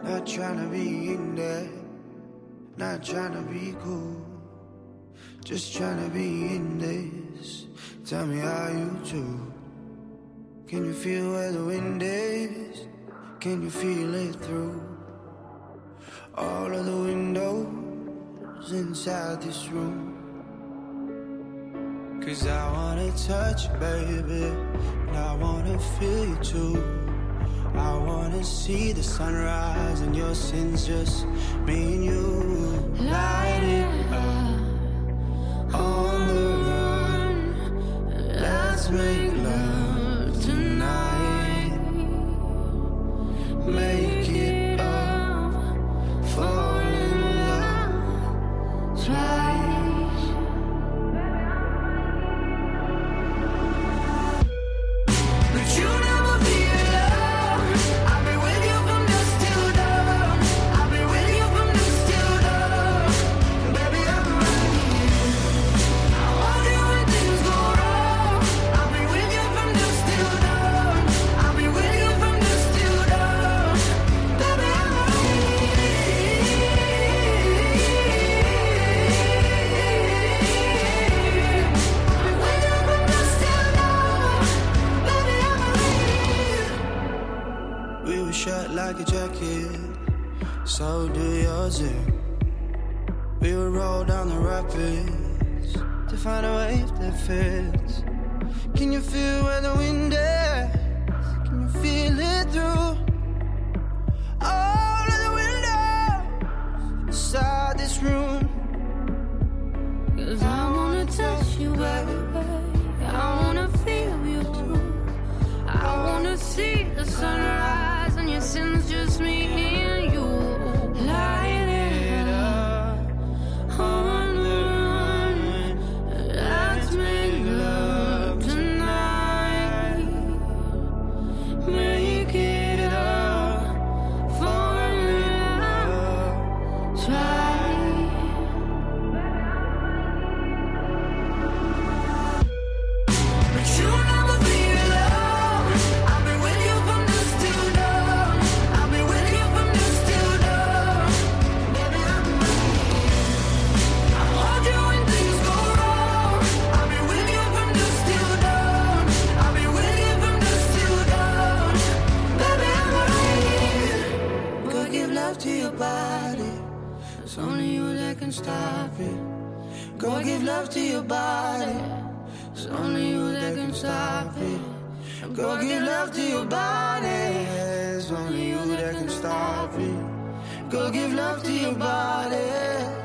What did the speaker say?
Not trying to be in there, not trying to be cool, just trying to be in this. Tell me how you do. Can you feel where the wind is? Can you feel it through all of the windows inside this room? 'Cause I wanna touch you, baby, and I wanna feel you too. I wanna see the sunrise and your sins, just me and you. Light it up on the run. Let's make love tonight. Make it up, fall in love twice. But you never be alone. I'll be with you from dusk till dawn. I'll be with you from dusk till dawn. Baby, I'm right here. I want you when things go wrong. I'll be with you from dusk till dawn. I'll be with you from dusk till dawn. Baby, I'm right here. I'll be with you from dusk till dawn. Baby, I'm right here. We were shut like a jacket, so do yours. We would roll down the rapids to find a wave that fits. Can you feel where the wind is? Can you feel it through all of the windows inside this room? 'Cause I wanna touch you, baby. I wanna feel you too. I wanna see the sunrise and your sins, just me and you. Light it up on the run. Let's make love tonight. Make it up, fall in love, try. But you never be alone. I'll be with you from dusk till dawn. I'll be with you from dusk till dawn. Baby, I'm right here. I hold you when things go wrong. I'll be with you from dusk till dawn. I'll be with you from dusk till dawn. Baby, I'm right here. Go give love to your body. It's only you that can stop it. Go give love to your body. It's only you that can stop it. Go give love to your body. It's only you that can stop it. Go give love to your body.